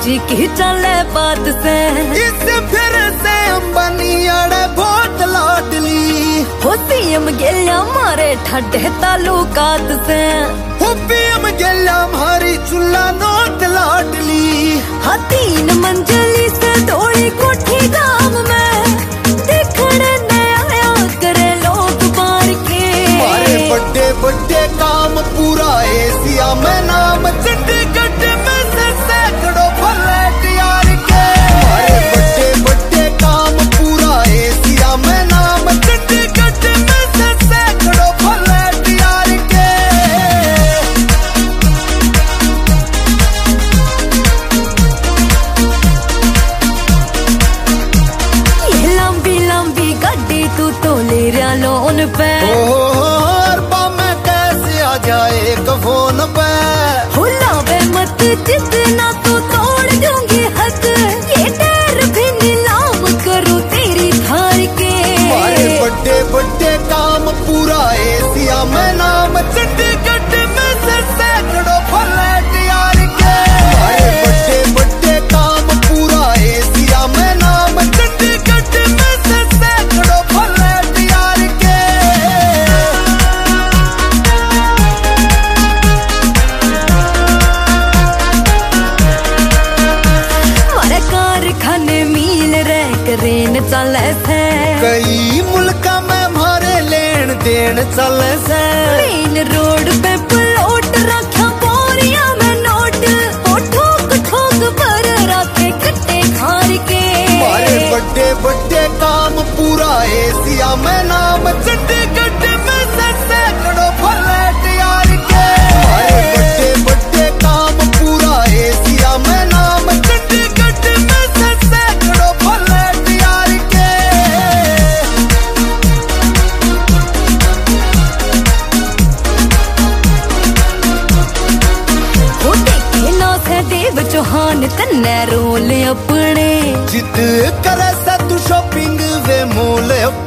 जी की चले बात से इससे फिर से अंबानी अड़े बहुत लाडली हो सीएम गेल्या मारे ठड्डे तालुकात से हो पीएम गेल्या मारी चुल्ला नोट लाडली हाँ 3 मंजिली से दौड़ी कोठी गांव में देखने नया करे लोग बार के मारे बड़े बड़े काम पूरा एशिया में नाम चंडीगढ़ में से सैकड़ों फ्लैट यार के मारे बड़े बड़े काम पूरा एशिया में नाम चंडीगढ़ में से सैकड़ों फ्लैट यार के ये लंबी लंबी गड्डी तू तो ले रहा लोन पे जाए एक फोन पे हुलावे मत जितना तो तोड़ दूंगी हक ये डर भी नीलाम करूं तेरी धार के मारे बड़े बड़े काम पूरा एशिया में नाम चंडीगढ़ में से सैकड़ों फ्लैट यार के मारे बड़े बड़े काम पूरा एशिया में नाम चंडीगढ़ में से सैकड़ों फ्लैट यार के कारखाने मील रह करेन चले से कई मुल्का में मारे लेन देन चले से मेन रोड पे प्लॉट रखा बोरिया में नोट ओ ठोक ठोक पर रखे कट्टे खार के मारे बड़े बड़े काम पूरा एशिया में नाम चंडीगढ़ में से सैकड़ों फ्लैट यार के मारे बड़े बड़े काम पूरा एशिया में नाम चंडीगढ़ में से सैकड़ों फ्लैट यार के हो देखे ना से देव चौहान तन्ने रोल अपने जिद करे से तू शॉपिंग वे मोल